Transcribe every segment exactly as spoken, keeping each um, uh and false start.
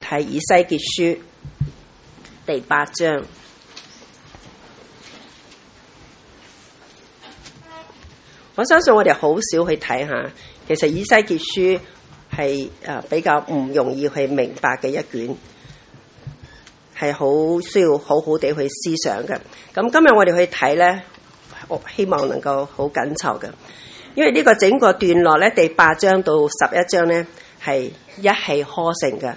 睇以西結書第八章。我相信我哋好少去睇下，其實以西結書係誒比較唔容易去明白嘅一卷，係好需要好好地去思想嘅。咁今日我哋去睇咧，我希望能夠好緊湊嘅，因為呢個整個段落咧，第八章到十一章咧係一氣呵成嘅。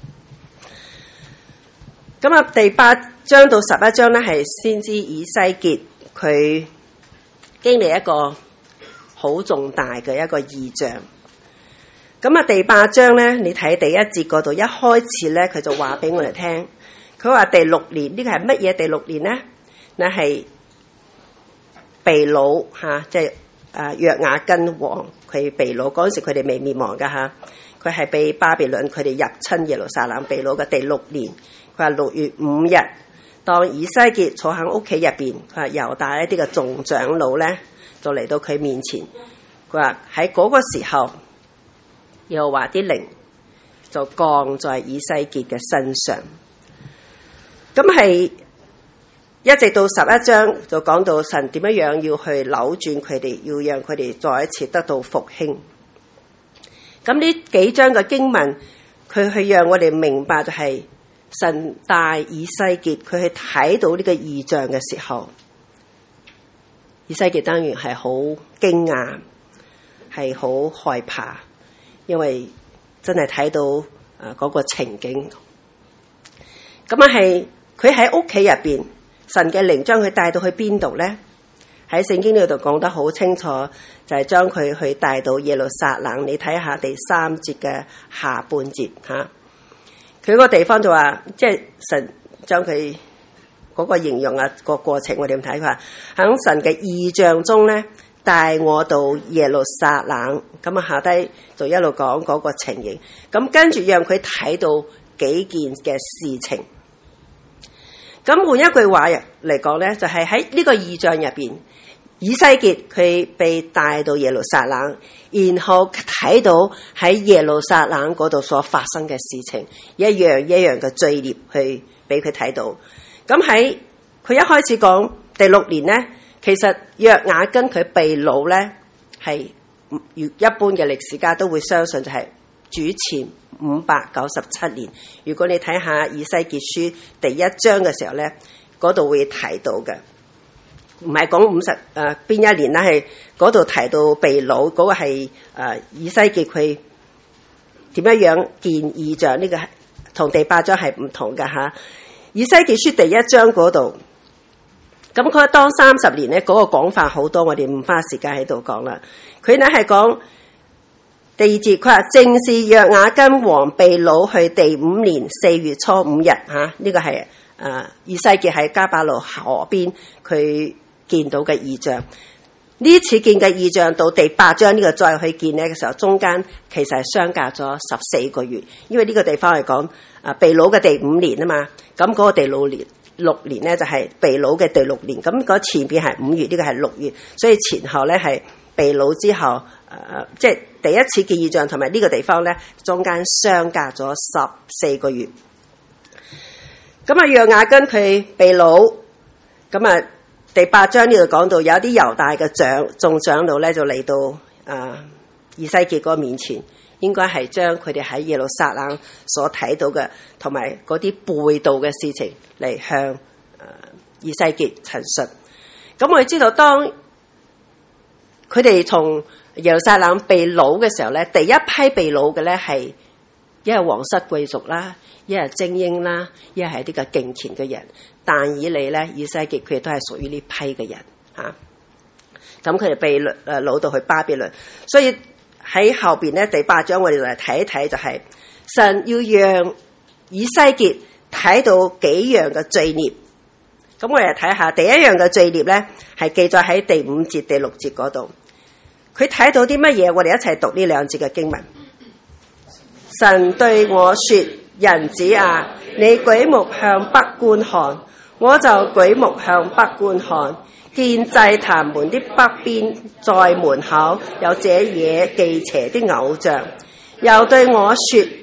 咁啊，第八章到十一章咧係先知以西結佢經歷一個好重大嘅一個異象。咁啊，第八章咧，你睇第一節嗰度，一開始咧，佢就話俾我哋聽，佢話第六年，呢個係乜嘢第六年咧？那係被擄吓，即係啊約雅斤王佢被擄嗰陣時，佢哋未滅亡噶吓，佢係被巴比倫佢哋入侵耶路撒冷被擄嘅第六年。佢話六月五日，當以西結坐喺屋企入邊，佢話猶大一啲嘅眾長老咧，就嚟到佢面前。佢話喺嗰個時候，又話啲靈就降在以西結嘅身上。咁係一直到十一章就講到神點樣樣要去扭轉佢哋，要讓佢哋再一次得到復興。咁呢幾章嘅經文，佢去讓我哋明白就係神帶以西結佢去睇到呢個異象嘅時候，以西結當然係好驚訝，係好害怕，因為真係睇到誒嗰個情景。咁啊係佢喺屋企入邊，神嘅靈將佢帶到去邊度咧？喺聖經呢度講得好清楚，就係將佢去帶到耶路撒冷。你睇下第三節嘅下半節吓，佢個地方就話，即係神將佢嗰個形容啊個過程，我哋咁睇，佢話喺神嘅異象中咧，帶我到耶路撒冷。咁啊下低就一路講嗰個情形，咁跟住讓佢睇到幾件嘅事情。咁換一句話嚟講咧，就係喺呢個異象入邊，以西結佢被帶到耶路撒冷，然後睇到喺耶路撒冷嗰度所發生嘅事情，一樣一樣嘅罪孽去俾佢睇到。咁喺佢一開始講第六年咧，其實約雅斤佢被擄咧，係一般嘅歷史家都會相信就係主前五百九十七年。如果你睇下以西結書第一章嘅時候咧，嗰度會提到嘅，唔係講五十誒邊一年啦，係嗰度提到被擄嗰、那個係誒、呃、以西結佢點樣樣見異象，呢、這個同第八章係唔同嘅吓。以西結書第一章嗰度，咁佢當三十年咧，嗰、那個講法好多，我哋唔花時間喺度講啦。佢咧係講第二節，佢話正是約雅斤王被擄去第五年四月初五日吓，呢、這個係誒、呃、以西結喺迦巴路河邊佢見到嘅異象。呢次見嘅異象到第八章呢個再去見呢嘅時候，中間其實係相隔咗十四個月，因為呢個地方係講啊被擄嘅第五年啊嘛，咁嗰個第六年六年咧就係被擄嘅第六年，咁嗰前邊係五月，呢個係六月，所以前後咧係被擄之後，誒、呃、即係第一次見異象同埋呢個地方咧中間相隔咗十四個月。咁啊約雅斤佢被擄，咁啊。第八章呢度講到有啲猶大嘅長眾長老咧就嚟到啊以西結嗰個面前，應該係將佢哋喺耶路撒冷所睇到嘅同埋嗰啲背道嘅事情嚟向啊以西結陳述。咁我哋知道當佢哋從耶路撒冷被擄嘅時候咧，第一批被擄嘅咧係一係皇室貴族啦，一係精英啦，一係啲嘅敬虔嘅人。但以理咧，以西結佢哋都係屬於呢批嘅人嚇。咁佢哋被誒擄到去巴比倫，所以喺後邊咧第八章我哋嚟睇一睇，就係神要讓以西結睇到幾樣嘅罪孽。咁我哋嚟睇下第一樣嘅罪孽咧，係記載喺第五節、第六節嗰度。佢睇到啲乜嘢？我哋一齊讀呢兩節嘅經文。神對我說：人子啊，你舉目向北觀看。我就舉目向北觀看，見祭壇門的北邊，在門口有這野忌邪的偶像。又對我說：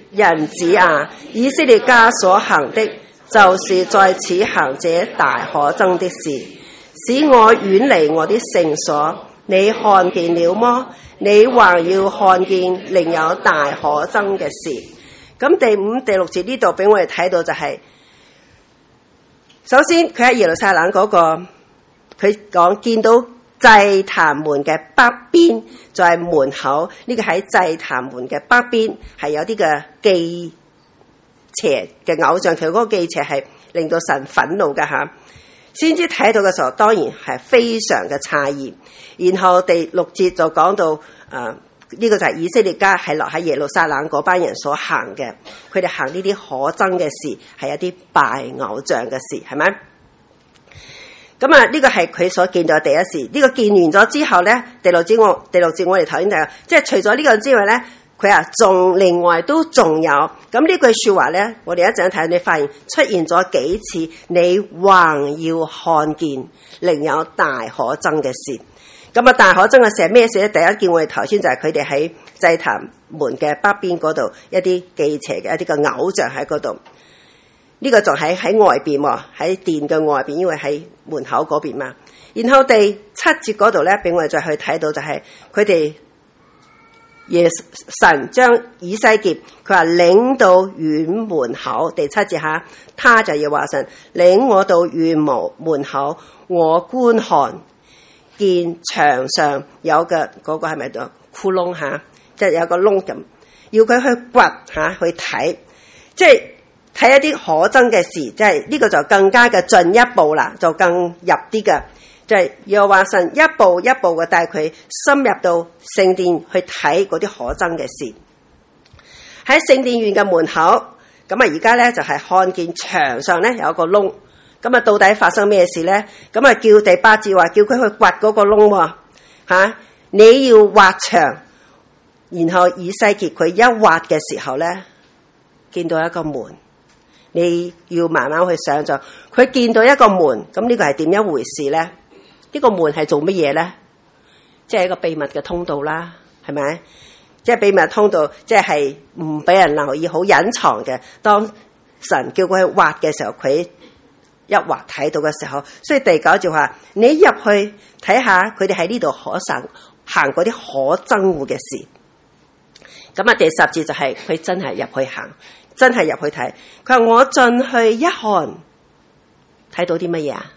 人子啊，以色列家所行的，就是在此行這大可憎的事，使我遠離我的聖所。你看見了麼？你還要看見另有大可憎嘅事。咁第五、第六節呢度俾我哋睇到就係、是，首先佢喺耶路撒冷嗰、那個，佢講見到祭壇門嘅北邊就係門口，呢、這個喺祭壇門嘅北邊係有啲嘅忌邪嘅偶像，佢嗰個忌邪係令到神憤怒嘅吓。先知睇到嘅時候，當然係非常嘅詫異。然後第六節就講到，誒、呃、呢、這個就係以色列家係落喺耶路撒冷嗰班人所行嘅，佢哋行呢啲可憎嘅事，係一啲拜偶像嘅事，係咪？咁啊，呢個係佢所見到嘅第一事。呢、這個見完咗之後咧，第六節我第六節我哋頭先就即係除咗呢個之外咧。佢啊，仲另外都仲有，咁呢句說話咧，我哋一陣睇，你發現出現咗幾次，你還要看見另有大可憎嘅事。咁啊，大可憎嘅事係咩事咧？第一件我哋頭先就係佢哋喺祭壇門嘅北邊嗰度一啲忌邪嘅一啲嘅偶像喺嗰度。呢、這個仲喺喺外邊喎，喺殿嘅外邊，因為喺門口嗰邊嘛。然後第七節嗰度咧，俾我哋再去睇到就係佢哋。耶神將以西結佢話領到院門口，第七節下，他就要話神領我到院門門口，我觀看見牆上有嘅嗰、那個係咪度窟窿吓，即係有個窿咁，要佢去掘吓去睇，即係睇一啲可憎嘅事，即係呢個就更加嘅進一步啦，就更入啲嘅。就係又話神一步一步嘅帶佢深入到聖殿去睇嗰啲可憎嘅事。喺聖殿院嘅門口，咁啊而家咧就係、是、看見牆上咧有一個窿，咁啊到底發生咩事咧？咁啊叫第八節話叫佢去掘嗰個窿喎，吓你要挖牆，然後以西結佢一挖嘅時候咧，見到一個門，你要慢慢去想象，佢見到一個門，咁呢個係點一回事咧？呢個門係做乜嘢咧？即係一個秘密嘅通道啦，係咪？即係秘密通道，即係唔俾人留意，好隱藏嘅。當神叫佢去挖嘅時候，佢一挖睇到嘅時候，所以第九節話：你入去睇下，佢哋喺呢度可行行嗰啲可憎惡嘅事。咁啊，第十節就係佢真係入去行，真係入去睇。佢話我進去一看，睇到啲乜嘢啊？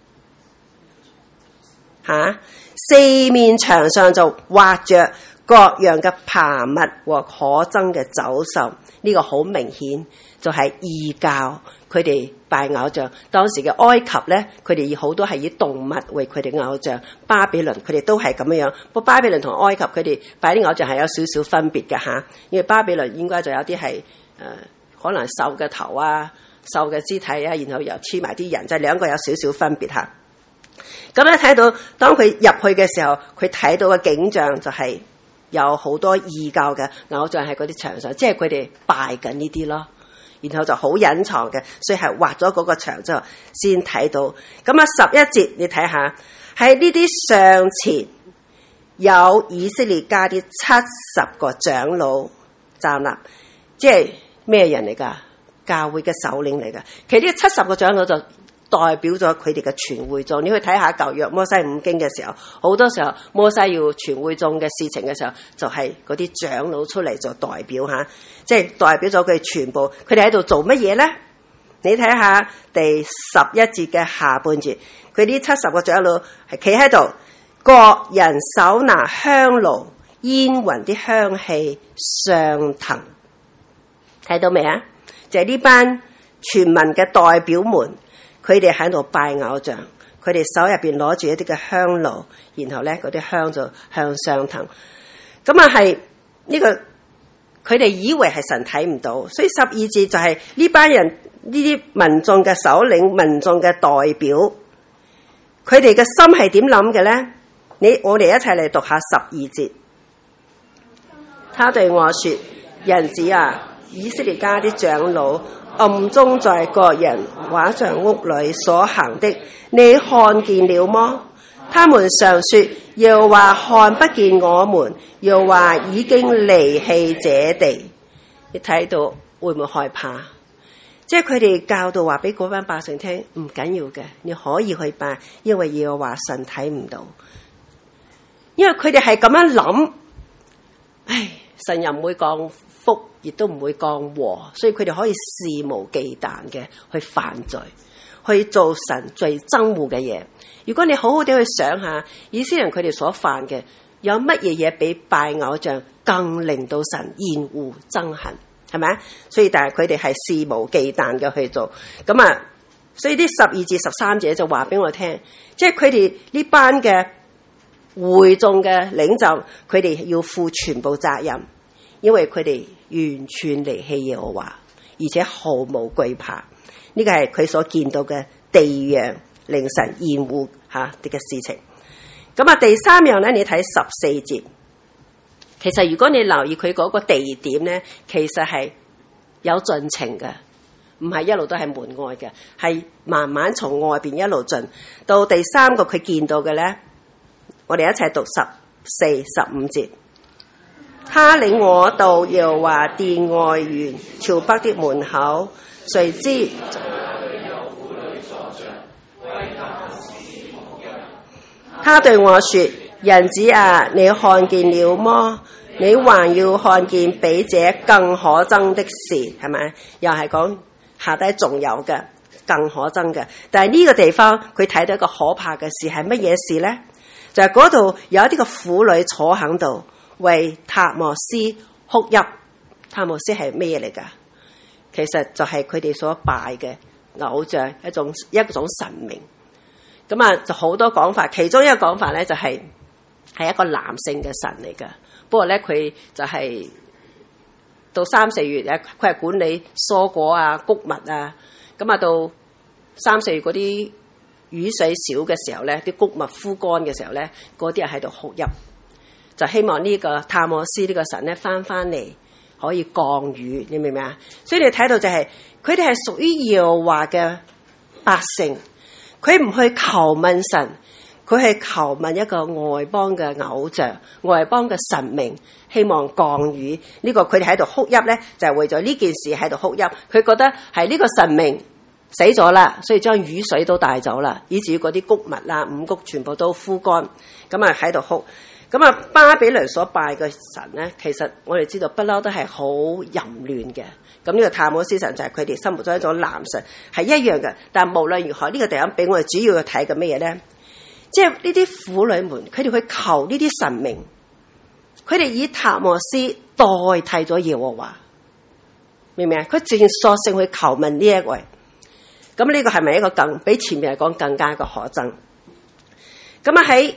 吓、啊，四面牆上就畫着各樣嘅爬物和可憎嘅走獸，呢、這個好明顯就係異教，佢哋拜偶像。當時嘅埃及咧，佢哋好多係以動物為佢哋偶像，巴比倫佢哋都係咁樣樣。不過巴比倫同埃及佢哋拜啲偶像係有少少分別嘅吓，因為巴比倫應該就有啲係誒可能獸嘅頭啊、獸嘅肢體啊，然後又黐埋啲人，就係、是、兩個有少少分別吓。咁咧睇到，當佢入去嘅時候，佢睇到嘅景象就係有好多異教嘅偶像喺嗰啲牆上，即係佢哋拜緊呢啲咯。然後就好隱藏嘅，所以係畫咗嗰個牆之後先睇到。咁啊，十一節你睇下，喺呢啲上前有以色列家啲七十個長老站立，即係咩人嚟㗎？教會嘅首領嚟㗎。其實呢七十個長老就代表咗佢哋嘅全會眾。你去睇下舊約摩西五經嘅時候，好多時候摩西要全會眾嘅事情嘅時候，就係嗰啲長老出嚟做代表吓，即係代表咗佢哋全部。佢哋喺度做乜嘢咧？你睇下第十一節嘅下半節，佢啲七十個長老係企喺度，各人手拿香爐，煙雲啲香氣上騰，睇到未啊？就係呢班全民嘅代表們。佢哋喺度拜偶像，佢哋手入邊攞住一啲嘅香爐，然後咧嗰啲香就向上騰。咁啊係呢個，佢哋以為係神睇唔到，所以十二節就係呢班人呢啲民眾嘅首領、民眾嘅代表，佢哋嘅心係點諗嘅咧？你我哋一齊嚟讀下十二節。他對我說：人子啊，以色列家啲長老暗中在各人畫像屋裏所行的，你看見了麼？他們常說：又話看不見我們，又話已經離棄這地。 你睇到會唔會害怕？即係佢哋教導話俾嗰班百姓聽，唔緊要嘅，你可以去拜，因為耶和華神睇唔到。因為佢哋係咁樣諗，唉，神又唔會降福，亦都唔會降禍，所以佢哋可以肆無忌憚嘅去犯罪，去做神最憎惡嘅嘢。如果你好好地去想下，以色列人佢哋所犯嘅，有乜嘢嘢比拜偶像更令到神厭惡憎恨？係咪啊？所以但係佢哋係肆無忌憚嘅去做，咁啊，所以啲十二至十三節就話俾我聽，即係佢哋呢班嘅會眾嘅領袖，佢哋要負全部責任，因為佢哋完全離棄耶和華，而且毫無懼怕。呢個係佢所見到嘅第二樣令神厭惡吓啲嘅事情。咁啊，第三樣咧，你睇十四節。其實如果你留意佢嗰個地點咧，其實係有進程嘅，唔係一路都係門外嘅，係慢慢從外邊一路進到第三個佢見到嘅咧。我哋一齊讀十四、十五節。他領我到耶和華殿外園朝北的門口，誰知他對我說：人子啊，你看見了麼？你還要看見比這更可憎的事，係咪？又係講下低仲有嘅更可憎嘅。但係呢個地方佢睇到一個可怕嘅事係乜嘢事呢？就係嗰度有一啲個婦女坐喺度為塔摩斯哭泣。塔摩斯係咩嘢嚟㗎？其實就係佢哋所拜嘅偶像，一種一種神明。咁啊，就好多講法，其中一個講法咧就係、是、係一個男性嘅神嚟㗎。不過咧，佢就係、是、到三四月咧，佢係管理蔬果啊、穀物啊。咁啊，到三四月嗰啲雨水少嘅時候咧，啲穀物枯乾嘅時候咧，嗰啲人喺度哭泣，就希望呢個塔摩斯呢個神咧翻翻嚟可以降雨。你明唔明啊？所以你睇到就係佢哋係屬於耶和華嘅百姓。佢唔去求問神，佢係求問一個外邦嘅偶像、外邦嘅神明，希望降雨。呢、這個佢哋喺度哭泣咧，就係、是、為咗呢件事喺度哭泣。佢覺得係呢個神明死咗啦，所以將雨水都帶走啦，以至於嗰啲穀物啦、五穀全部都枯乾。咁啊喺度哭。咁啊巴比倫所拜嘅神咧，其實我哋知道不嬲都係好淫亂嘅。咁呢個塔摩斯神就係佢哋心目中一種男神，係一樣嘅。但無論如何，呢、這個地方俾我哋主要去睇嘅咩嘢咧？即係呢啲婦女們，佢哋去求呢啲神明，佢哋以塔摩斯代替咗耶和華，明唔明啊？佢淨索性去求問呢一位。咁呢個係咪一個更比前面嚟講更加一個可憎？咁啊喺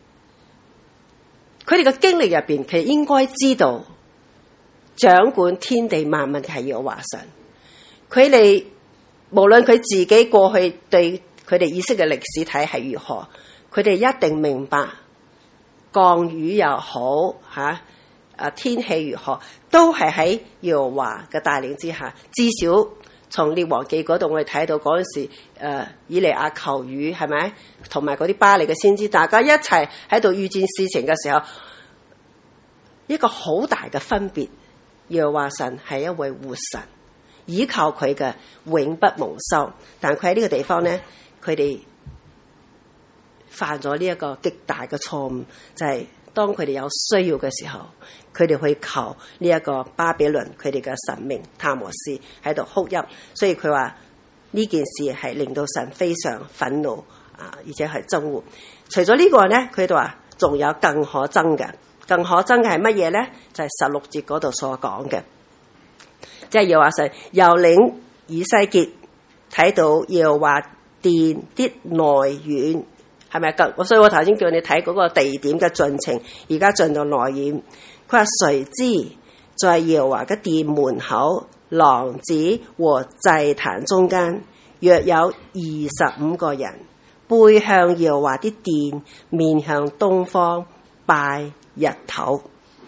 佢哋嘅經歷入邊，其實應該知道掌管天地萬物嘅係耶和華神。佢哋無論佢自己過去對佢哋以色列嘅歷史睇係如何，佢哋一定明白降雨又好吓，啊天氣如何，都係喺耶和華嘅帶領之下。至少從列王記嗰度，我哋睇到嗰陣時，誒、呃、以利亞求雨係咪？同埋嗰啲巴力嘅先知，大家一齊喺度預戰事情嘅時候，一個好大嘅分別。耶和華神係一位活神，依靠佢嘅永不蒙羞。但佢喺呢個地方咧，佢哋犯咗呢一個極大嘅錯誤，就係、是、當佢哋有需要嘅時候，佢哋去求呢一個巴比倫佢哋嘅神明塔摩斯喺度哭泣。所以佢話呢件事係令到神非常憤怒啊，而且係憎惡。除咗呢個咧，佢哋話仲有更可憎嘅。更可憎嘅係乜嘢咧？就係十六節嗰度所講嘅，即係耶和華神又領以西結睇到耶和華殿啲內院，係咪咁？所以我頭先叫你睇嗰個地點嘅進程，而家進到內院。佢話誰知在耶和華嘅殿門口、廊子和祭壇中間，約有二十五個人背向耶和華啲殿，面向東方拜日頭。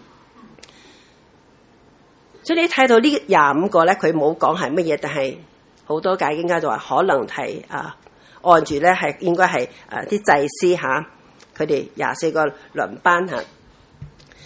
所以你睇到呢廿五個咧，佢冇講係乜嘢，但係好多解經家就話可能係啊，按住咧係應該係誒啲祭司吓，佢哋廿四個輪班吓。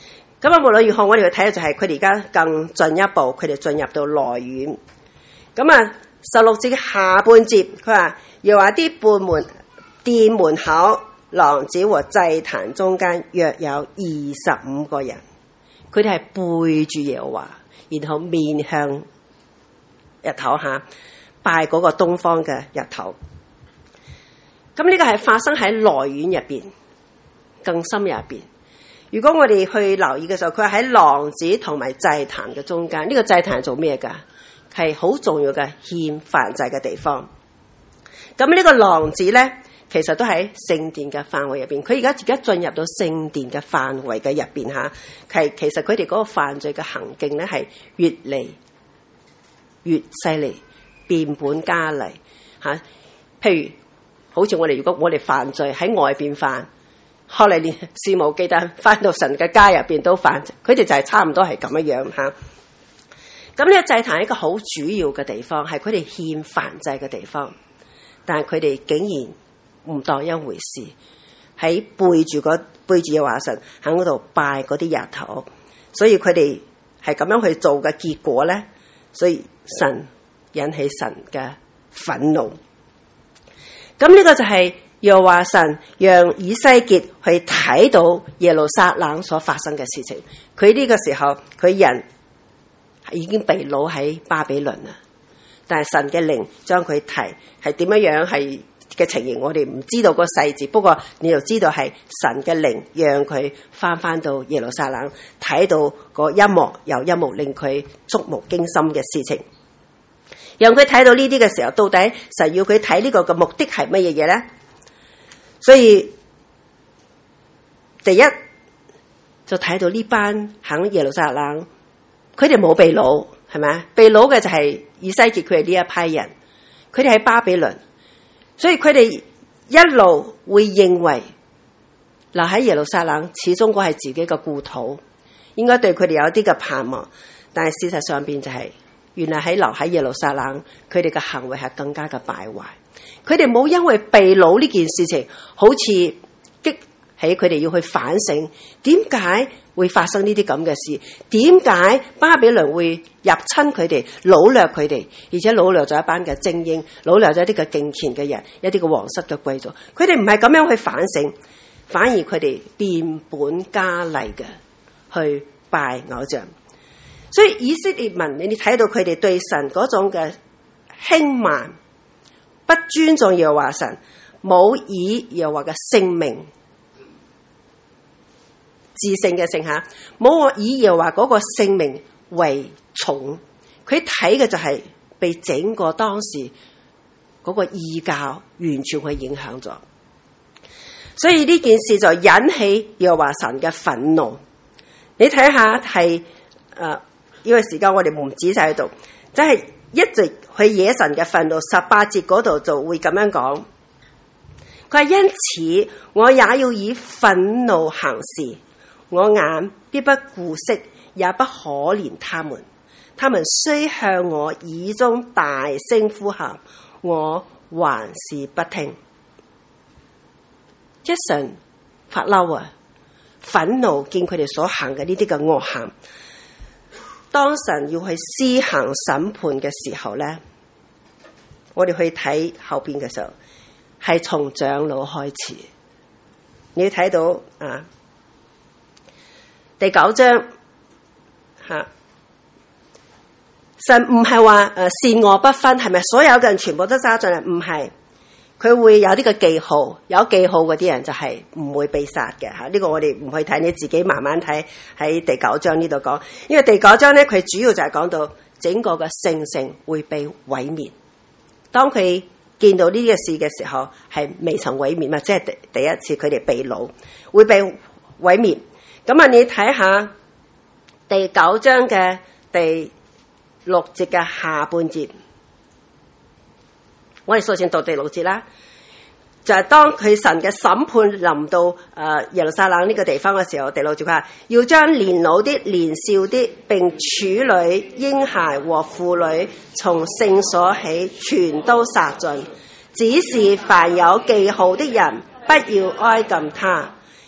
咁啊，無論如何，我哋去睇嘅就係佢哋而家更進一步，佢哋進入到內院。咁啊，十六節嘅下半節，佢話又話啲半門殿門口、廊子和祭壇中間約有二十五個人，佢哋係背住耶和華，然後面向日頭下拜嗰個東方嘅日頭。咁呢個係發生喺內院入邊，更深入邊。如果我哋去留意嘅時候，佢係喺廊子同埋祭壇嘅中間。呢個祭壇係做咩㗎？係好重要嘅獻燔祭嘅地方。咁呢個廊子咧，其實都喺聖殿嘅範圍入邊。佢而家而家進入到聖殿嘅範圍嘅入邊嚇，係其實佢哋嗰個犯罪嘅行徑咧係越嚟越犀利，變本加厲嚇。譬如好似我哋如果我哋犯罪喺外邊犯，後嚟連肆無忌憚翻到神嘅家入邊都犯，佢哋就係差唔多係咁樣樣嚇。咁呢個祭壇係一個好主要嘅地方，係佢哋獻燔祭嘅地方，但係佢哋竟然唔當一回事，喺背住個背住嘅話神喺嗰度拜嗰啲日頭，所以佢哋係咁樣去做嘅結果咧，所以神引起神嘅憤怒。咁呢個就係又話神讓以西結去睇到耶路撒冷所發生嘅事情。佢呢個時候佢人已經被擄喺巴比倫啦，但係神嘅靈將佢提係點樣樣係嘅情形，我哋唔知道個細節。不過你就知道係神嘅靈讓佢翻翻到耶路撒冷，睇到個一幕又一幕令佢觸目驚心嘅事情。讓佢睇到呢啲嘅時候，到底神要佢睇呢個嘅目的係乜嘢嘢咧？所以第一就睇到呢班喺耶路撒冷，佢哋冇被擄，係咪？被擄嘅就係以西結佢哋呢一批人，佢哋喺巴比倫，所以佢哋一路會認為留喺耶路撒冷始終嗰係自己嘅故土，應該對佢哋有一啲嘅盼望。但係事實上邊就係、是。原來喺留喺耶路撒冷，佢哋嘅行為係更加嘅敗壞。佢哋冇因為被擄呢件事情，好似激起佢哋要去反省，點解會發生呢啲咁嘅事？點解巴比倫會入侵佢哋、擄掠佢哋，而且擄掠咗一班嘅精英，擄掠咗一啲嘅敬虔嘅人，一啲嘅皇室嘅貴族？佢哋唔係咁樣去反省，反而佢哋變本加厲嘅去拜偶像。所以以色列民，你哋睇到佢哋對神嗰種嘅輕慢、不尊重耶和華神，冇以耶和華嘅聖名、至聖嘅聖下，冇我以耶和華嗰個聖名為重。佢睇嘅就係被整個當時嗰個異教完全去影響咗。所以呢件事就引起耶和華神嘅憤怒。你睇下係誒。呢個時間我哋唔仔細喺度，即係一直去惹神嘅憤怒。十八節嗰度就會咁樣講，佢話因此我也要以憤怒行事，我眼必不顧惜，也不可憐他們。他們雖向我耳中大聲呼喊，我還是不聽。一神發嬲啊，憤怒見佢哋所行嘅呢啲嘅惡行。當神要去施行審判嘅時候咧，我哋去睇後邊嘅時候，係從長老開始。你要睇到啊，第九章吓、啊，神唔係話誒善惡不分，係咪所有嘅人全部都揸進嚟？唔係。佢會有呢個記號，有記號嗰啲人就係唔會被殺嘅吓。呢、這個我哋唔去睇，你自己慢慢睇喺第九章呢度講。因為第九章咧，佢主要就係講到整個嘅聖城會被毀滅。當佢見到呢啲嘅事嘅時候，係未曾毀滅嘛，即係第第一次佢哋被擄會被毀滅。咁啊，你睇下第九章嘅第六節嘅下半節。我哋首先讀第六節啦，就係、是、當佢神嘅審判臨到誒、呃、耶路撒冷呢個地方嘅時候，第六節佢話要將年老啲、年少啲，並處女、嬰孩和婦女，從聖所起，全都殺盡。只是凡有記號的人，不要挨近他，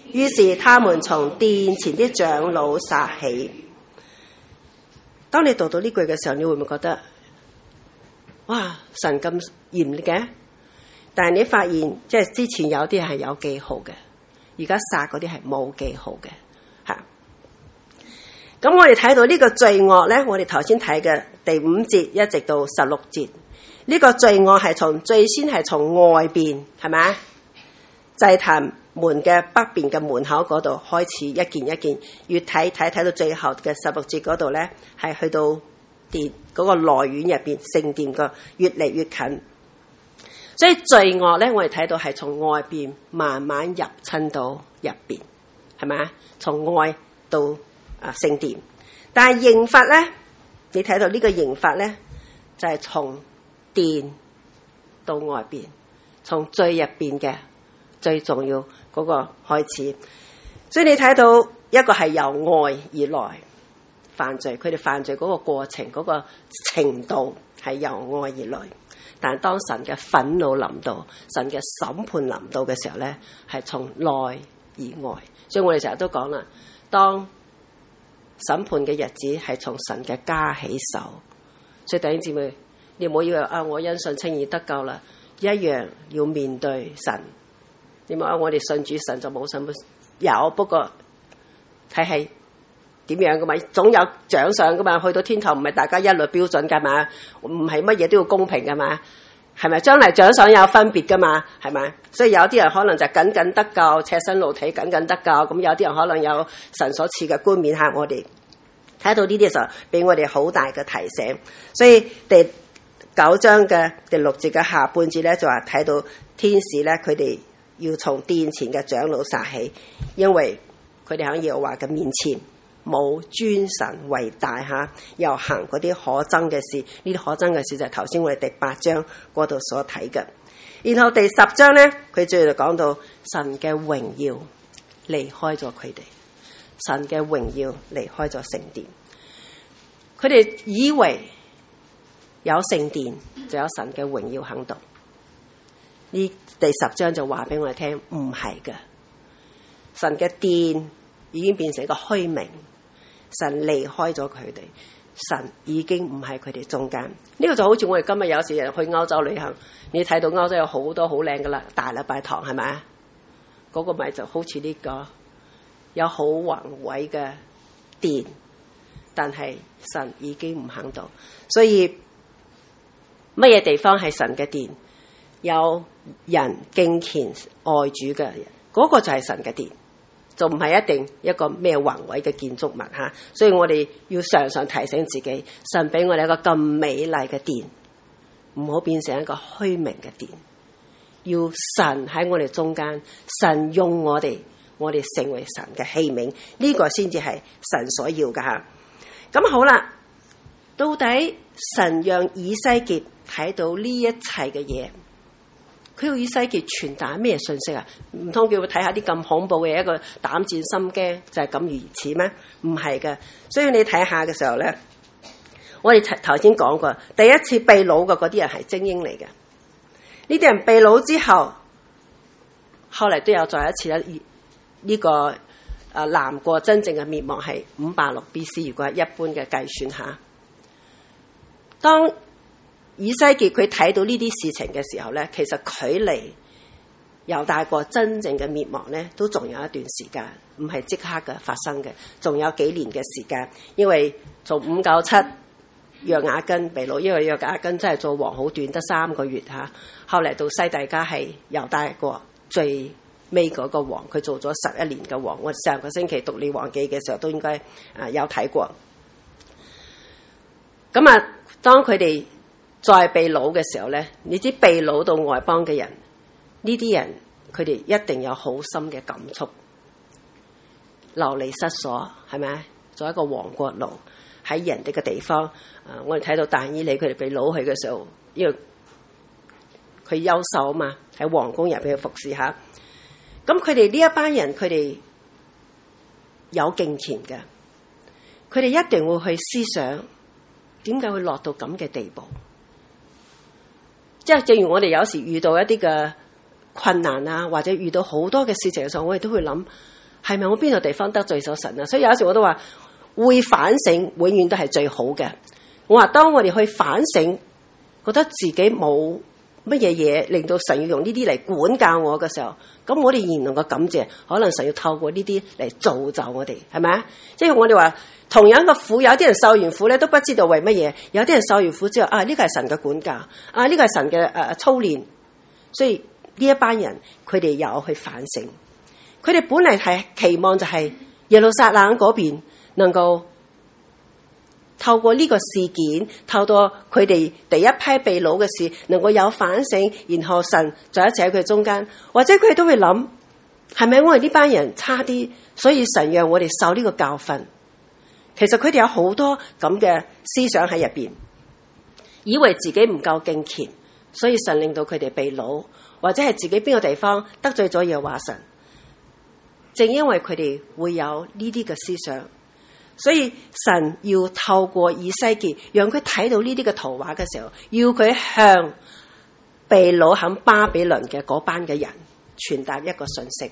於是他們從殿前的長老撒起。當你讀到呢句嘅時候，你會唔會覺得哇，神咁嚴嘅？但係你發現即係之前有啲係有記號嘅，而家撒嗰啲係冇記號嘅吓。咁我哋睇到呢個罪惡咧，我哋頭先睇嘅第五節一直到十六節，呢個罪惡係從最先係從外邊，係咪？祭壇門嘅北邊嘅門口嗰度開始一件一件，越睇睇睇到最後嘅十六節嗰度咧，係去到殿嗰個內院入邊聖殿個越嚟越近。所以罪惡咧，我哋睇到係從外邊慢慢入侵到入邊，係咪？從外到啊聖殿，但係刑罰咧，你睇到呢個刑罰咧，就係、是、從殿到外邊，從最入邊嘅最重要嗰個開始。所以你睇到一個係由外而來犯罪，佢哋犯罪嗰個過程嗰、嗰個程度係由外而來。但係當神嘅憤怒臨到，神嘅審判臨到嘅時候咧，係從內而外。所以我哋成日都講啦，當審判嘅日子係從神嘅家起手。所以弟兄姊妹，你唔好以為啊，我因信稱義得救啦，一樣要面對神。你唔好話我哋信主神就冇神，有，不過睇係點樣噶嘛，總有獎賞噶嘛。去到天堂唔係大家一律標準噶嘛，唔係乜嘢都要公平噶嘛，係咪？將來獎賞有分別噶嘛，係咪？所以有啲人可能就僅僅得救，赤身露體僅僅得救，咁有啲人可能有神所賜嘅冠冕。下我哋睇到呢啲嘅時候，俾我哋好大嘅提醒。所以第九章嘅第六節嘅下半節咧，就話睇到天使咧，佢哋要從殿前嘅長老撒起，因為佢哋喺耶和華嘅面前冇尊神為大吓，又行嗰啲可憎嘅事。呢啲可憎嘅事就係頭先我哋第八章嗰度所睇嘅。然後第十章咧，佢最後就講到神嘅榮耀離開咗佢哋，神嘅榮耀離開咗聖殿。佢哋以為有聖殿就有神嘅榮耀喺度。呢第十章就話俾我哋聽，唔係嘅，神嘅殿已經變成一個虛名。神離開咗佢哋，神已經唔喺佢哋中間。呢個就好似我哋今日有時人去歐洲旅行，你睇到歐洲有好多好靚噶啦大禮拜堂，係咪啊？嗰個咪就好似呢個有好宏偉嘅殿，但係神已經唔喺度。所以乜嘢地方係神嘅殿？有人敬虔愛主嘅人，嗰個就係神嘅殿。就唔係一定一個咩宏偉嘅建築物吓，所以我哋要常常提醒自己，神俾我哋一個咁美麗嘅殿，唔好變成一個虛名嘅殿。要神喺我哋中間，神用我哋，我哋成為神嘅器皿，呢個先至係神所要噶吓。咁好啦，到底神讓以西結睇到呢一切嘅嘢？佢要以西結傳達咩信息啊？唔通叫佢睇下啲咁恐怖嘅嘢，一個膽戰心驚就係咁如此咩？唔係嘅。所以你睇下嘅時候咧，我哋頭先講過，第一次被擄嘅嗰啲人係精英嚟嘅。呢啲人被擄之後，後嚟都有再一次咧，呢、這個誒南國真正嘅滅亡係五百六 B C， 如果係一般嘅計算下，當以西結佢睇到呢啲事情嘅時候咧，其實距離猶大國真正嘅滅亡咧，都仲有一段時間，唔係即刻嘅發生嘅，仲有幾年嘅時間。因為從五九七約雅斤被擄，因為約雅斤真係做王好短，得三個月吓。後嚟到西底家係猶大國最尾嗰個王，佢做咗十一年嘅王。我上個星期讀列王記嘅時候都應該啊有睇過。咁啊，當佢哋再被擄嘅時候咧，你知被擄到外邦嘅人，呢啲人佢哋一定有好深嘅感觸，流離失所，係咪？做一個亡國奴喺人哋嘅地方，啊，我哋睇到但以理佢哋被擄去嘅時候，因為佢優秀啊嘛，喺皇宮入邊去服侍下。咁佢哋呢一班人，佢哋有敬虔嘅，佢哋一定會去思想，點解會落到咁嘅地步？即係正如我哋有時遇到一啲嘅困難啊，或者遇到好多嘅事情嘅時候，我哋都會諗係咪我邊個地方得罪咗神啊？所以有時我都話會反省永遠都係最好嘅。我話當我哋去反省，覺得自己冇乜嘢嘢令到神要用呢啲嚟管教我嘅時候，咁我哋仍然能夠感謝，可能神要透過呢啲嚟造就我哋，係咪啊？即係我哋話同樣嘅苦，有啲人受完苦咧都不知道為乜嘢，有啲人受完苦之後啊，呢個係神嘅管教，啊呢個係神嘅誒操練，所以呢一班人佢哋有去反省，佢哋本嚟係期望就係耶路撒冷嗰邊能夠透過呢個事件，透過佢哋第一批被擄嘅事，能夠有反省，然後神就一齊喺佢中間，或者佢哋都會諗，係咪我哋呢班人差啲，所以神讓我哋受呢個教訓？其實佢哋有好多咁嘅思想喺入邊，以為自己唔夠敬虔，所以神令到佢哋被擄，或者係自己邊個地方得罪咗耶和華神。正因為佢哋會有呢啲嘅思想，所以神要透過以西結，讓佢睇到呢啲嘅圖畫嘅時候，要佢向被擄喺巴比倫嘅嗰班嘅人傳達一個信息：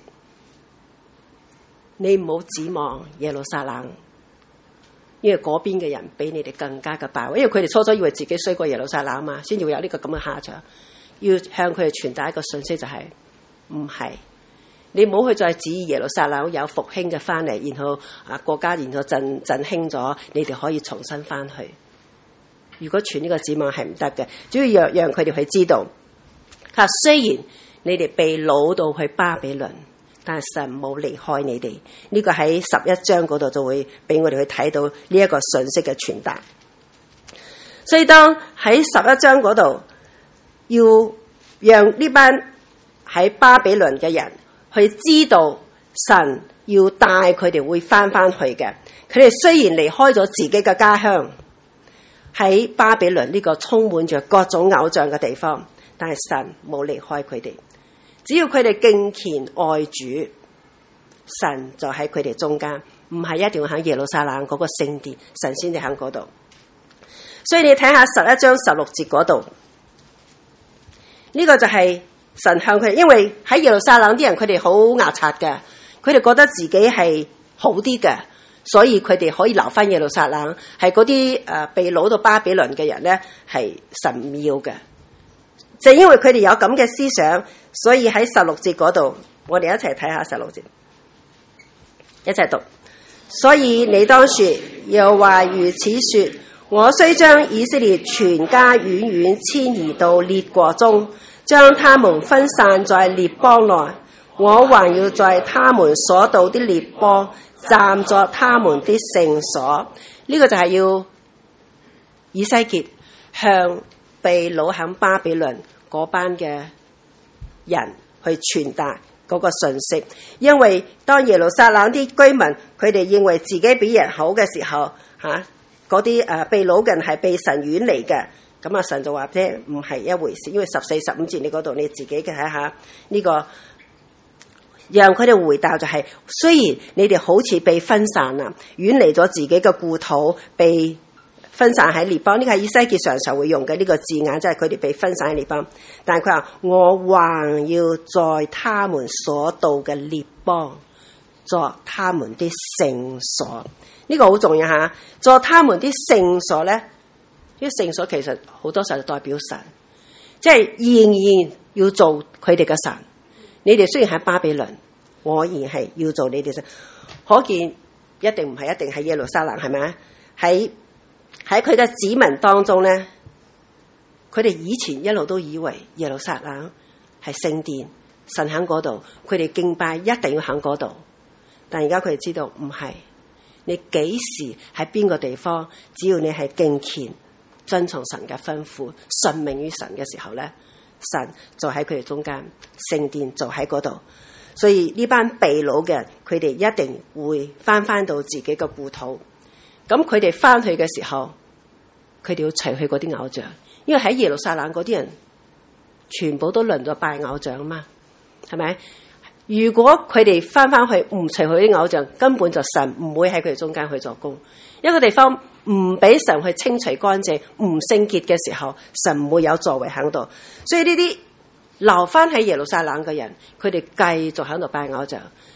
你唔好指望耶路撒冷，因為嗰邊嘅人比你哋更加嘅敗壞，因為佢哋初初以為自己衰過耶路撒冷嘛，先至會有呢個咁嘅下場。要向佢哋傳達一個信息就係唔係。你唔好去再指意耶路撒冷有復興嘅翻嚟，然後啊國家然後振振興咗，你哋可以重新翻去。如果傳呢個指望係唔得嘅，主要讓讓佢哋去知道，佢雖然你哋被擄到去巴比倫，但係神冇離開你哋。呢、這個喺十一章嗰度就會俾我哋去睇到呢一個信息嘅傳達。所以當喺十一章嗰度，要讓呢班喺巴比倫嘅人去知道神要帶佢哋會翻翻去嘅。佢哋雖然離開咗自己嘅家鄉，喺巴比倫呢個充滿着各種偶像嘅地方，但係神冇離開佢哋。只要佢哋敬虔愛主，神就喺佢哋中間，唔係一定要喺耶路撒冷嗰個聖殿，神先至喺嗰度。所以你睇下十一章十六節嗰度，呢、這個就係神向佢，因為喺耶路撒冷啲人佢哋好牙刷嘅，佢哋覺得自己係好啲嘅，所以佢哋可以留翻耶路撒冷。係嗰啲誒被擄到巴比倫嘅人咧，係神唔要嘅。就因為佢哋有咁嘅思想，所以喺十六節嗰度，我哋一齊睇下十六節，一齊讀。所以你當說，又話如此說，我雖將以色列全家遠遠遷移到列國中，將他們分散在列邦內，我還要在他們所到的列邦站作他們的聖所。呢、這個就係要以西結向被擄喺巴比倫嗰班嘅人去傳達嗰個信息。因為當耶路撒冷啲居民佢哋認為自己比人好嘅時候，吓嗰啲誒被擄嘅人係被神遠離嘅。咁啊，神就話啫，唔係一回事。因為十四、十五節你嗰度你自己嘅睇下呢個，讓佢哋回答就係、是：雖然你哋好似被分散啦，遠離咗自己嘅故土，被分散喺列邦。呢個係以西結常常會用嘅呢個字眼，即係佢哋被分散喺列邦。但係佢話：我還要在他們所到嘅列邦作他們的聖所。呢、這個好重要吓，作他們的聖所咧。呢個聖所其實好多時候代表神，即係仍然要做佢哋嘅神。你哋雖然喺巴比倫，我仍然係要做你哋神。可見一定唔係一定係耶路撒冷，係咪啊？喺喺佢嘅子民當中咧，佢哋以前一路都以為耶路撒冷係聖殿，神喺嗰度，佢哋敬拜一定要喺嗰度。但而家佢哋知道唔係，你幾時喺邊個地方，只要你係敬虔，遵從神嘅吩咐，順命於神嘅時候咧，神就喺佢哋中間，聖殿就喺嗰度。所以呢班被擄嘅人，佢哋一定會翻翻到自己嘅故土。咁佢哋翻去嘅時候，佢哋要除去嗰啲偶像，因為喺耶路撒冷嗰啲人全部都輪到拜偶像啊嘛，係咪？如果佢哋翻翻去唔除去啲偶像，根本就神唔會喺佢哋中間去做工。一個地方唔俾神去清除乾淨、唔聖潔嘅時候，神唔會有作為喺度。所以呢啲留翻喺耶路撒冷嘅人，佢哋繼續喺度拜偶像，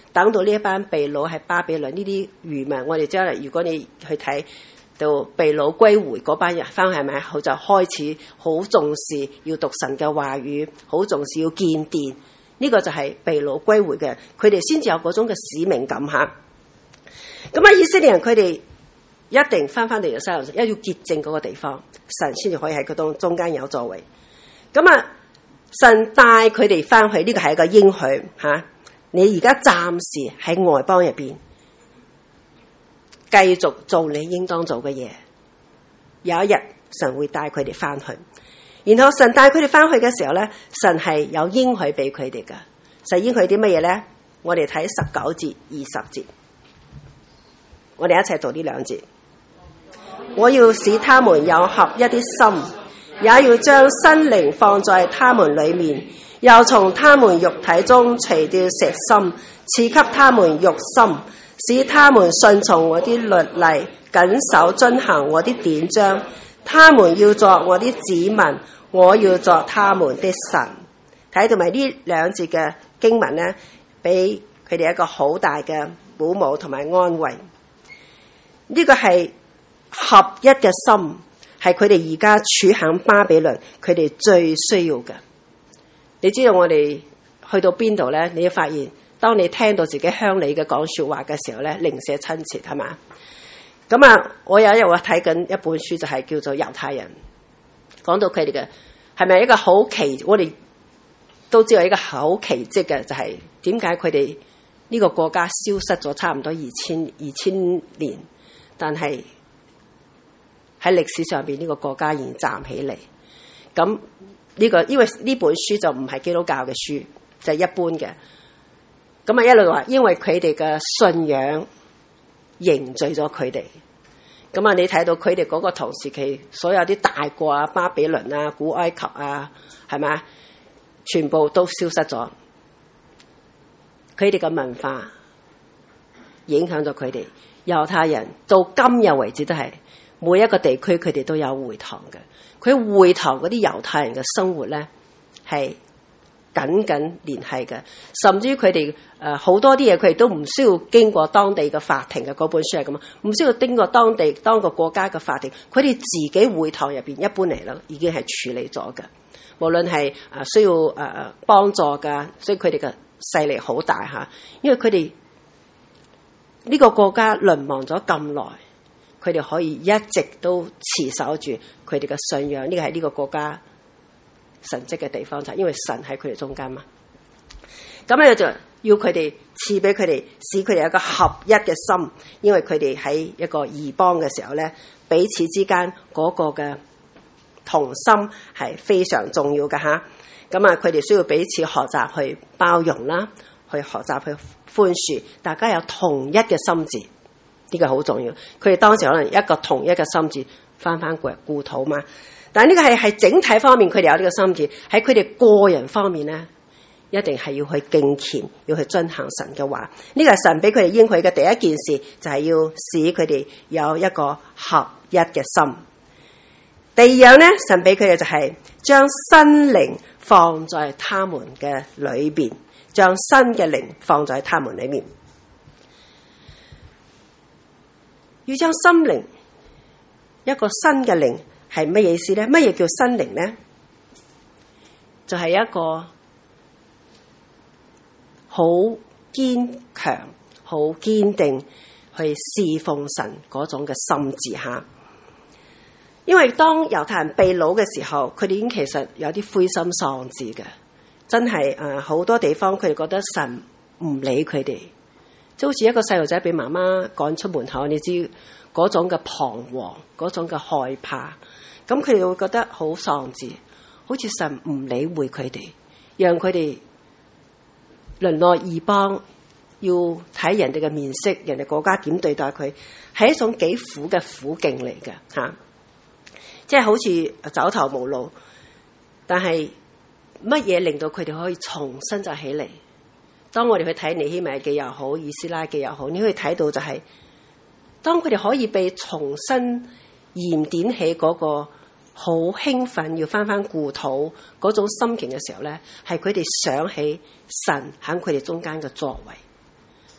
等到呢一班被擄喺巴比倫呢啲餘民，我哋將來如果你去睇到被擄歸回嗰班人翻去，係咪佢就開始好重視要讀神嘅話語，好重視要建殿。呢、這個就係被擄歸回嘅，佢哋先至有嗰種嘅使命感嚇。咁啊，以色列人佢哋一定翻翻嚟耶路撒冷，一要潔淨嗰個地方，神先至可以喺佢當中間有作為。咁啊，神帶佢哋翻去，呢、這個係一個應許嚇。你而家暫時喺外邦入邊，繼續做你應當做嘅嘢。有一日神會帶佢哋翻去。然後神帶佢哋翻去嘅時候咧，神係有應許俾佢哋噶。神應許啲乜嘢咧？我哋睇十九節、二十節，我哋一齊讀呢兩節。我要使他們有合一的心，也要將新靈放在他們裏面，又從他們肉體中除掉石心，賜給他們肉心，使他們順從我的律例，謹守遵行我的典章。他們要作我的子民，我要作他們的神。睇到埋呢兩節嘅經文呢，俾佢哋一個好大嘅鼓舞同埋安慰。呢、這個係合一嘅心，係佢哋而家處喺巴比倫，佢哋最需要嘅。你知道我哋去到邊度呢？你要發現，當你聽到自己鄉里嘅講說話嘅時候呢，零舍親切，係嘛？咁啊，我有一日我睇緊一本書，就係叫做猶太人，講到佢哋嘅係咪一個好奇，我哋都知道一個好奇蹟嘅，就係點解佢哋呢個國家消失咗差唔多二千二千年，但係喺歷史上邊呢個國家仍然站起嚟。咁呢個因為呢本書就唔係基督教嘅書，就係一般嘅。咁啊一路話，因為佢哋嘅信仰凝聚咗佢哋。咁啊，你睇到佢哋嗰個同時期，所有啲大國啊，巴比倫啊、古埃及啊，係咪？全部都消失咗。佢哋嘅文化影響咗佢哋。猶太人到今日為止都係每一個地區佢哋都有會堂嘅。佢會堂嗰啲猶太人嘅生活咧係緊緊聯繫嘅，甚至於佢哋誒好多啲嘢，佢哋都唔需要經過當地嘅法庭嘅。嗰本書係咁啊，唔需要經過當地當個國家嘅法庭，佢哋自己會堂入邊一般嚟啦，已經係處理咗嘅。無論係誒需要誒誒幫助噶，所以佢哋嘅勢力好大吓，因為佢哋呢個國家淪亡咗咁耐，佢哋可以一直都持守住佢哋嘅信仰。呢個係呢個國家神蹟嘅地方，就係因為神喺佢哋中間嘛。咁咧就要佢哋賜俾佢哋，使佢哋有一個合一嘅心，因為佢哋喺一個異邦嘅時候咧，彼此之間嗰個嘅同心係非常重要嘅吓。咁啊，佢哋需要彼此學習去包容啦，去學習去寬恕，大家有同一嘅心志，呢個好重要。佢哋當時可能一個同一嘅心志，翻翻過故土嘛。但係呢個係係整體方面，佢哋有呢個心志。喺佢哋個人方面咧，一定係要去敬虔，要去遵行神嘅話。呢個係神俾佢哋應許嘅第一件事，就係要使佢哋有一個合一嘅心。第二樣咧，神俾佢哋就係將新靈放在他們嘅裏邊，將新嘅靈放在他們裏面。要將心靈一個新嘅靈。係乜意思咧？乜嘢叫新靈咧？就係、是、一個好堅強、好堅定去侍奉神嗰種嘅心志下。因為當猶太人被擄嘅時候，佢哋已經其實有啲灰心喪志嘅，真係誒好多地方佢哋覺得神唔理佢哋，即好似一個細路仔俾媽媽趕出門口，你知嗰種嘅彷徨，嗰種嘅害怕。咁佢哋會覺得好喪志，好似神唔理會佢哋，讓佢哋淪落異邦，要睇人哋嘅面色，人哋國家點對待佢，係一種幾苦嘅苦境嚟嘅吓，即係好似走投無路。但係乜嘢令到佢哋可以重新就起嚟？當我哋去睇尼希米記又好，以斯拉記又好，你可以睇到就係、是、當佢哋可以被重新燃點起嗰、那個好興奮要翻翻故土嗰種心情嘅時候咧，係佢哋想起神喺佢哋中間嘅作為，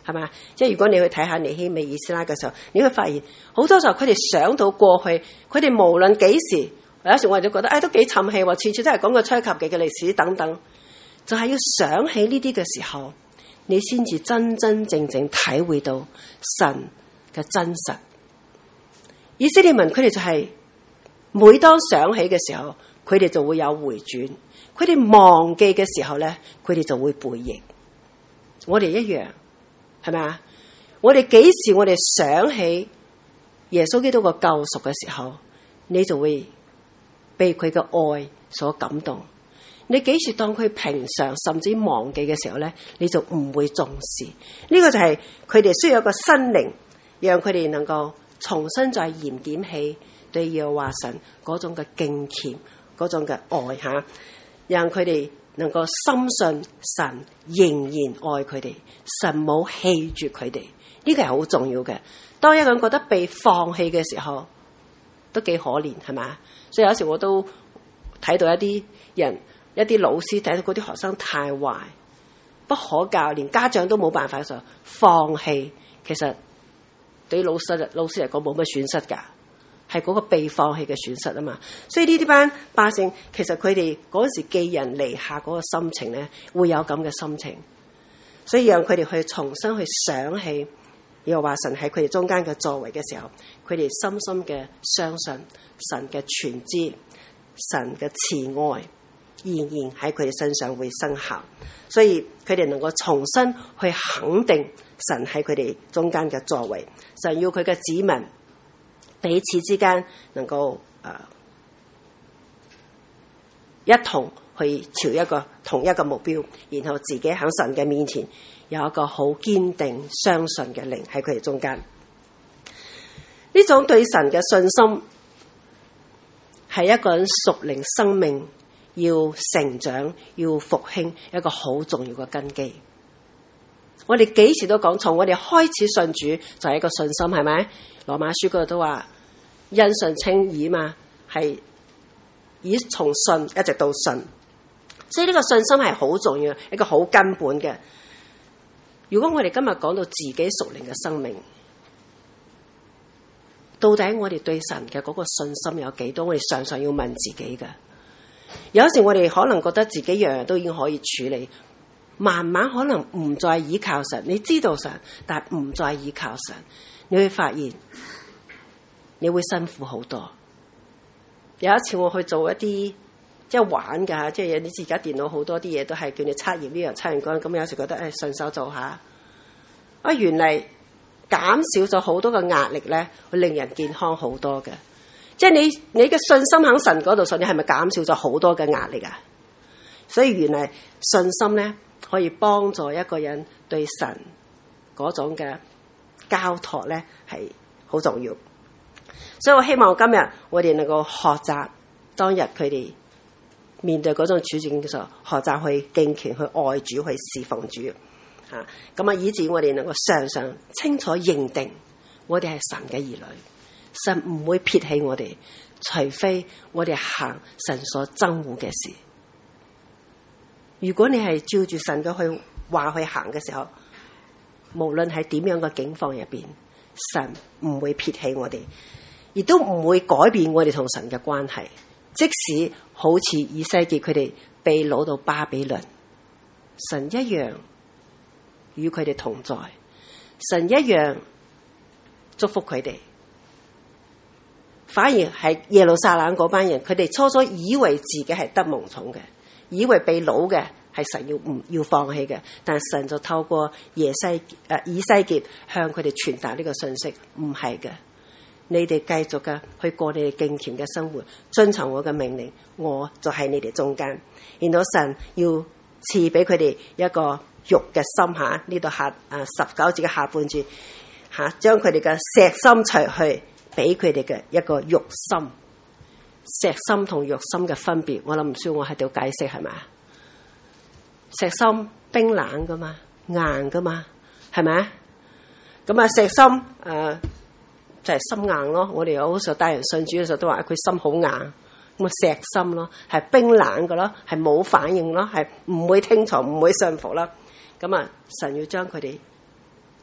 係嘛？即係如果你去睇下尼希米以斯拉嘅時候，你會發現好多時候佢哋想到過去，佢哋無論幾時，有時我哋都覺得，哎，都幾沉氣喎，次次都係講個埃及記嘅歷史等等，就係要想起呢啲嘅時候，你先至真真正正體會到神嘅真實。以色列民佢哋就係每當想起嘅時候，佢哋就會有回轉；佢哋忘記嘅時候咧，佢哋就會背逆。我哋一樣，係咪啊？我哋幾時我哋想起耶穌基督嘅救贖嘅時候，你就會被佢嘅愛所感動。你幾時當佢平常甚至忘記嘅時候咧，你就唔會重視。呢個就係佢哋需要一個新靈，讓佢哋能夠重新再燃點起對耶和華神嗰種嘅敬虔，嗰種嘅愛吓，讓佢哋能夠深信神仍然愛佢哋，神冇棄絕佢哋。呢個係好重要嘅。當一個人覺得被放棄嘅時候，都幾可憐，係咪？所以有時我都睇到一啲人，一啲老師睇到嗰啲學生太壞，不可教，連家長都冇辦法嘅時候放棄，其實對老師老師嚟講冇乜損失㗎，係嗰個被放棄嘅損失啊嘛。所以呢啲班百姓其實佢哋嗰時寄人籬下嗰個心情咧，會有咁嘅心情，所以讓佢哋去重新去想起耶和華神喺佢哋中間嘅作為嘅時候，佢哋深深嘅相信神嘅全知，神嘅慈愛仍然喺佢哋身上會生效，所以佢哋能夠重新去肯定神喺佢哋中間嘅作為。神要佢嘅子民彼此之間能夠誒、呃、一同去朝一個同一個目標，然後自己喺神嘅面前有一個好堅定相信嘅靈喺佢哋中間。呢種對神嘅信心係一個人屬靈生命要成長要復興一個好重要嘅根基。我哋幾時都講，從我哋開始信主就係一個信心，係咪？羅馬書嗰度都話因信稱義嘛，係以從信一直到信，所以呢個信心係好重要，一個好根本嘅。如果我哋今日講到自己屬靈嘅生命，到底我哋對神嘅嗰個信心有幾多？我哋常常要問自己嘅。有時我哋可能覺得自己樣樣都已經可以處理，慢慢可能唔再依靠神。你知道神，但係唔再依靠神，你會發現你會辛苦好多。有一次我去做一啲即係玩㗎，即係你知而家電腦好多啲嘢都係叫你測驗呢樣測驗嗰樣，咁有時覺得誒順手做下，啊原嚟減少咗好多嘅壓力咧，會令人健康好多嘅。即係你你嘅信心喺神嗰度上，你係咪減少咗好多嘅壓力啊？所以原來信心咧可以幫助一個人對神嗰種嘅交託咧係好重要。所以我希望今日我哋能夠學習當日佢哋面對嗰種處境嘅時候，學習去敬虔、去愛主、去侍奉主嚇。咁啊，以致我哋能夠常常清楚認定我哋係神嘅兒女。神唔會撇棄我哋，除非我哋行神所憎惡嘅事。如果你係照住神嘅去話去行嘅時候，無論係點樣嘅境況入邊，神唔會撇棄我哋，亦都唔會改變我哋同神嘅關係。即使好似以西結佢哋被擄到巴比倫，神一樣與佢哋同在，神一樣祝福佢哋。反而係耶路撒冷嗰班人，佢哋初初以為自己係得蒙寵嘅，以為被擄嘅係神要唔要放棄嘅，但神就透過耶西誒、呃、以西結向佢哋傳達呢個信息，唔係嘅，你哋繼續嘅去過你哋敬虔嘅生活，遵從我嘅命令，我就喺你哋中間。然後神要賜俾佢哋一個肉嘅心嚇，呢度下啊十九節嘅下半節嚇，將佢哋嘅石心除去。俾佢哋嘅一個肉心，石心同肉心嘅分別，我諗唔需要我喺度解釋，係咪啊？石心冰冷噶嘛，硬噶嘛，係咪啊？咁啊，石心誒、呃、就係、是、心硬咯。我哋有時候帶人信主嘅時候都話佢心好硬，咁啊石心咯，係冰冷噶咯，係冇反應咯，係唔會聽從，唔會信服啦。咁啊，神要將佢哋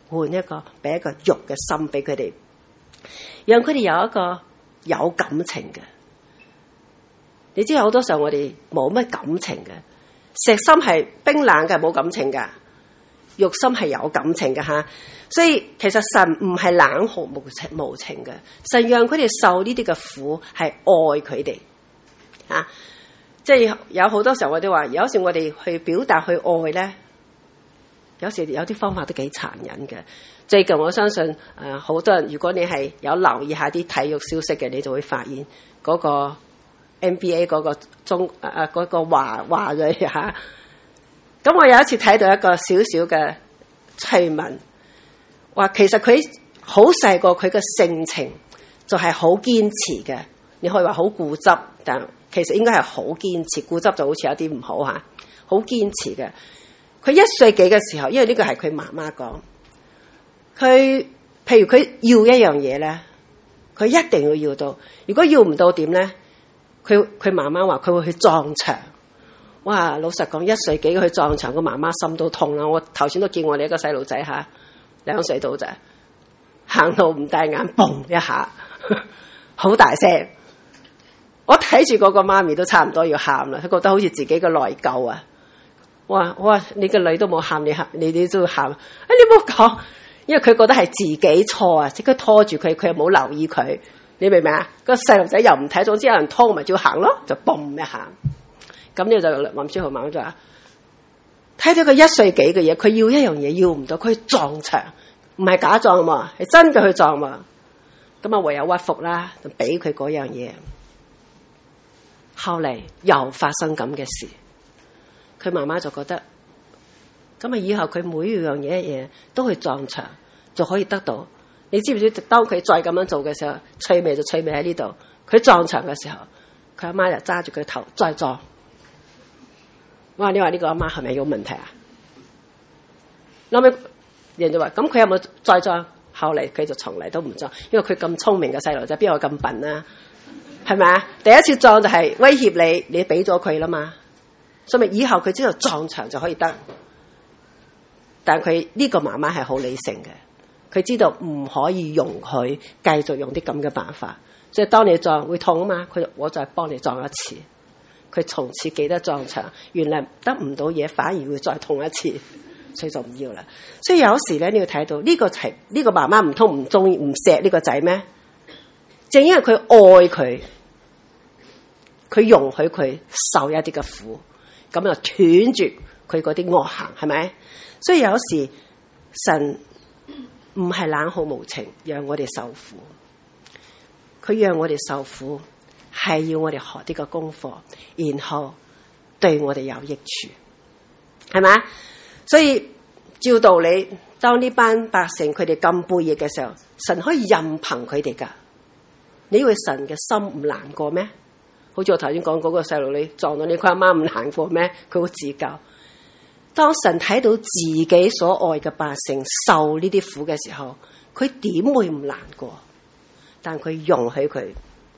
換一個俾一個肉嘅心俾佢哋，讓佢哋有一個有感情嘅。你知好多時候我哋冇乜感情嘅，石心係冰冷嘅，冇感情噶，肉心係有感情嘅吓。所以其實神唔係冷酷無情無情嘅，神讓佢哋受呢啲嘅苦係愛佢哋啊。即係有好多時候我哋話，有時我哋去表達去愛咧，有時有啲方法都幾殘忍嘅。最近我相信誒，好多人如果你係有留意下啲體育消息嘅，你就會發現嗰個 N B A 嗰個中誒嗰個華華裔吓。咁我有一次睇到一個少少嘅趣聞，話其實佢好細個，佢嘅性情就係好堅持嘅。你可以話好固執，但其實應該係好堅持。固執就好似有啲唔好吓，好堅持嘅。佢一歲幾嘅時候，因為呢個係佢媽媽講，佢譬如佢要一樣嘢咧，佢一定要要到。如果要唔到點咧，佢佢媽媽話佢會去撞牆。哇！老實講，一歲幾去撞牆，個媽媽心都痛啦。我頭先都見我哋一個細路仔吓，兩歲到咋，行路唔帶眼，嘣一下，好大聲。我睇住嗰個媽咪都差唔多要喊啦，佢覺得好似自己嘅內疚啊！哇哇，你個女都冇喊，你喊你你都要喊。啊，你唔好講，因為佢覺得係自己錯啊，即刻拖住佢，佢又冇留意佢，你明唔明啊？個細路仔又唔睇，總之有人拖，咪照行咯，就嘣一下。咁呢就林書豪媽媽就話，睇到佢一歲幾嘅嘢，佢要一樣嘢要唔到，佢撞牆，唔係假撞嘛，係真嘅去撞嘛。咁啊唯有屈服啦，就俾佢嗰樣嘢。後嚟又發生咁嘅事，佢媽媽就覺得，咁啊以後佢每樣嘢一嘢都去撞牆，就可以得到。你知唔知？當佢再咁樣做嘅時候，趣味就趣味喺呢度。佢撞牆嘅時候，佢阿媽就揸住佢頭再撞。哇！你話呢個阿媽係咪有問題啊？後尾人就話：咁佢有冇再撞？後嚟佢就從嚟都唔撞，因為佢咁聰明嘅細路仔，邊有咁笨啊？係咪啊？第一次撞就係威脅你，你俾咗佢啦嘛，所以以後佢知道撞牆就可以得。但佢呢個媽媽係好理性嘅，佢知道唔可以容許繼續用啲咁嘅辦法，所以當你撞會痛啊嘛，佢我就係幫你撞一次。佢從此記得撞牆，原來得唔到嘢，反而會再痛一次，所以就唔要啦。所以有時咧，你要睇到呢個係呢個媽媽唔通唔中意唔錫呢個仔咩？正因為佢愛佢，佢容許佢受一啲嘅苦，咁就斷絕佢嗰啲惡行，係咪？所以有時神唔係冷酷無情，讓我哋受苦，佢讓我哋受苦。係要我哋學呢個功課，然後對我哋有益處，係咪？所以照道理，當呢班百姓佢哋咁背逆嘅時候，神可以任憑佢哋噶。你以為神嘅心唔難過咩？好似我頭先講嗰個細路，你撞到你佢阿媽唔難過咩？佢好自救。當神睇到自己所愛嘅百姓受呢啲苦嘅時候，佢點會唔難過？但佢容許佢。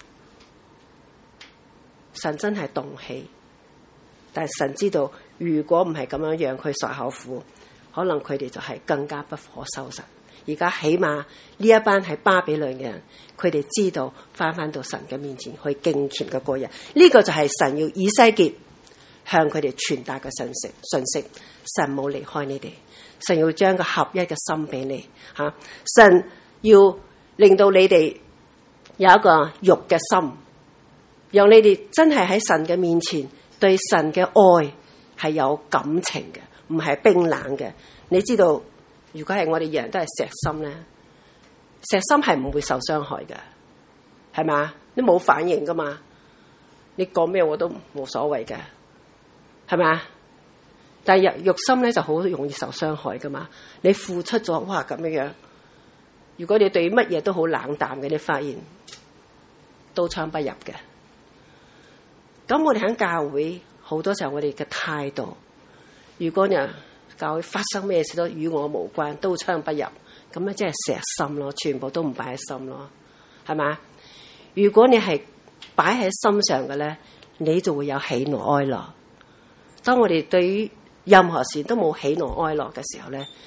神真係動氣，但係神知道，如果唔係咁樣讓佢受口苦，可能佢哋就係更加不可收拾。而家起碼呢一班係巴比倫嘅人，佢哋知道翻翻到神嘅面前去敬虔嘅嗰日，呢個就係神要以西結向佢哋傳達嘅信息。信息，神冇離開你哋，神要將個合一嘅心俾你吓、啊，神要令到你哋有一個肉嘅心。讓你哋真係喺神嘅面前對神嘅愛係有感情嘅，唔係冰冷嘅。你知道，如果係我哋人都係石心咧，石心係唔會受傷害嘅，係嘛？你冇反應噶嘛？你講咩我都冇所謂嘅，係嘛？但係肉心咧就好容易受傷害噶嘛。你付出咗哇咁樣樣，如果你對乜嘢都好冷淡嘅，你發現刀槍不入嘅。咁我哋喺教會好多時候，我哋嘅態度，如果你教會發生咩事都與我無關，刀槍不入，咁咧即係石心咯，全部都唔擺喺心咯，係嘛？如果你係擺喺心上嘅咧，你就會有喜怒哀樂。當我哋對於任何事都冇喜怒哀樂嘅時候咧，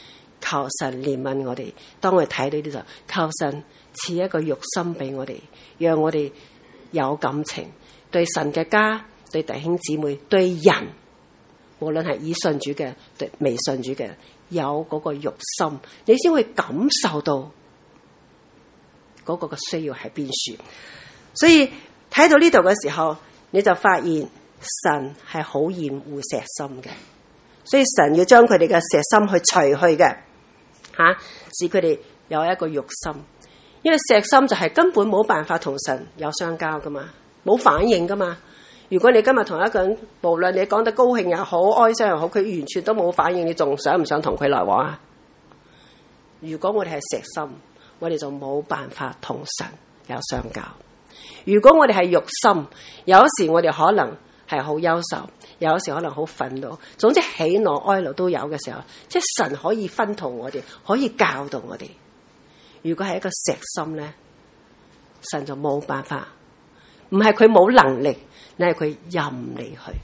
求神憐憫我哋。當我哋睇到呢度，求神賜一個肉心俾我哋，讓我哋有感情，對神嘅家，對弟兄姊妹，對人，無論係已信主嘅，對未信主嘅，有嗰個肉心，你先會感受到嗰個嘅需要喺邊處。所以睇到呢度嘅時候，你就發現神係好厭惡石心嘅，所以神要將佢哋嘅石心去除去嘅，吓、啊，使佢哋有一個肉心。因為石心就係根本冇辦法同神有相交噶嘛，冇反應噶嘛。如果你今日同一個人，無論你講得高興又好，哀傷又好，佢完全都冇反應，你仲想唔想同佢來往啊？如果我哋係石心，我哋就冇辦法同神有相交。如果我哋係肉心，有時我哋可能係好憂愁，有時可能好憤怒，總之喜怒哀樂都有嘅時候，即係神可以薰陶我哋，可以教導我哋。如果係一個石心咧，神就冇辦法，唔係佢冇能力，你係佢任你去。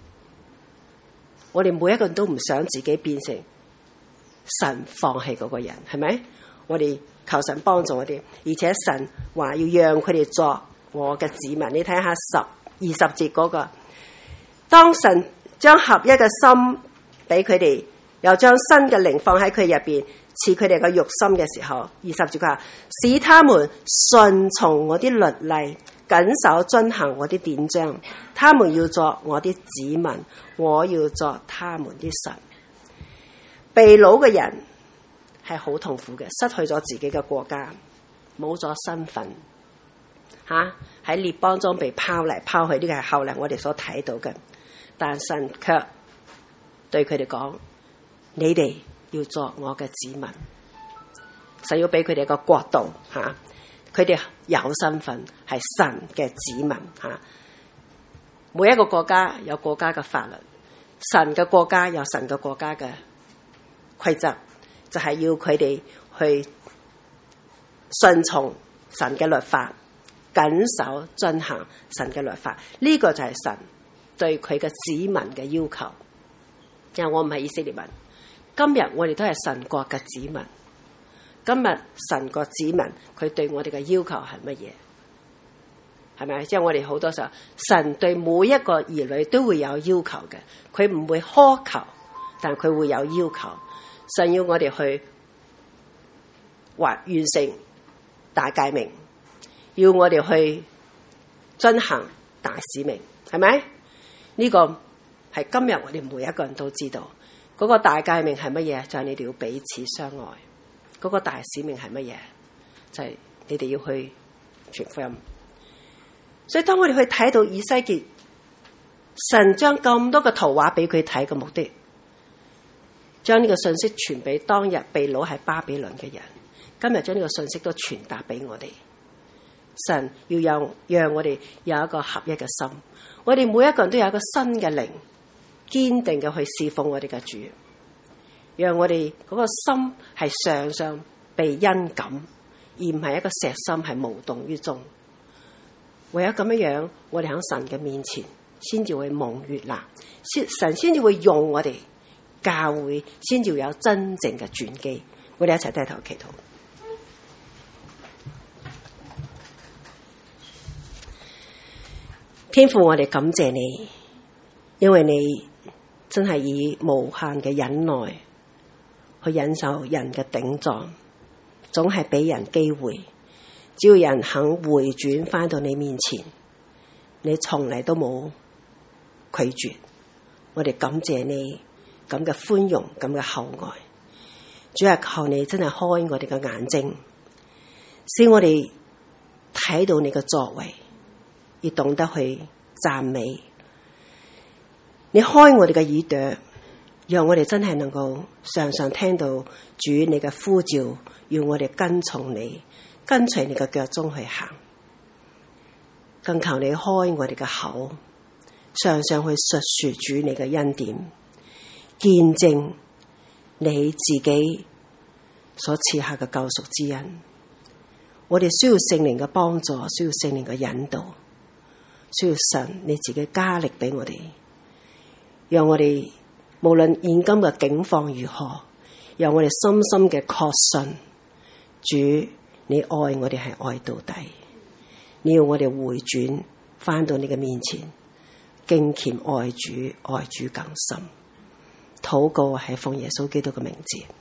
我哋每一個人都唔想自己變成神放棄嗰個人，係咪？我哋求神幫助我哋，而且神話要讓佢哋作我嘅子民。你睇下十二十節嗰個，當神將合一嘅心俾佢哋，又將新嘅靈放喺佢入邊，賜佢哋嘅肉心嘅時候，二十節佢話，使他們順從我啲律例，謹守遵行我啲典章，他們要作我啲子民，我要作他們啲神。被擄嘅人係好痛苦嘅，失去咗自己嘅國家，冇咗身份，吓喺列邦中被拋嚟拋去，呢個係後嚟我哋所睇到嘅。但神卻對佢哋講：你哋要作我嘅子民，神要俾佢哋一個國度，吓佢哋有身份，係神嘅子民，吓每一個國家有國家嘅法律，神嘅國家有神嘅國家嘅規則，就係要佢哋去順從神嘅律法，謹守遵行神嘅律法。呢個就係神對佢嘅子民嘅要求。因為我唔係以色列民，今日我哋都係神國嘅子民。今日神國子民佢對我哋嘅要求係乜嘢？係咪？即係我哋好多時候，神對每一個兒女都會有要求嘅，佢唔會苛求，但佢會有要求。神要我哋去完完成大誡命，要我哋去遵行大使命，係咪？呢個係今日我哋每一個人都知道。嗰個大誡命係乜嘢？就係你哋要彼此相愛。嗰個大使命係乜嘢？就係你哋要去傳福音。所以當我哋去睇到以西結，神將咁多個圖畫俾佢睇嘅目的，將呢個信息傳俾當日被擄喺巴比倫嘅人，今日將呢個信息都傳達俾我哋。神要有讓我哋有一個合一嘅心，我哋每一個人都有一個新嘅靈，堅定嘅去侍奉我哋嘅主，讓我哋嗰個心係常常被恩感，而唔係一個石心係無動於衷。唯有咁樣樣，我哋喺神嘅面前先至會蒙悅納，神先至會用我哋，教會先至有真正嘅轉機。我哋一齊低頭祈禱。天父，我哋感謝你，因為你真係以無限嘅忍耐去忍受人嘅頂撞，總係俾人機會。只要人肯回轉返到你面前，你從嚟都冇拒絕。我哋感謝你咁嘅寬容，咁嘅厚愛。主啊，求你真係開我哋嘅眼睛，使我哋睇到你嘅作為，要懂得去讚美。你開我哋嘅耳朵，讓我哋真係能夠常常聽到主你嘅呼召，要我哋跟從你，跟隨你嘅腳蹤去行。更求你開我哋嘅口，常常去述說主你嘅恩典，見證你自己所賜下嘅救贖之恩。我哋需要聖靈嘅幫助，需要聖靈嘅引導，需要神你自己加力俾我哋，讓我哋無論現今嘅境況如何， 讓我哋深深嘅確信，主你愛我哋係愛到底，你要我哋回轉返到你嘅面前，敬虔愛主，愛主更深。禱告係奉耶穌基督嘅名字。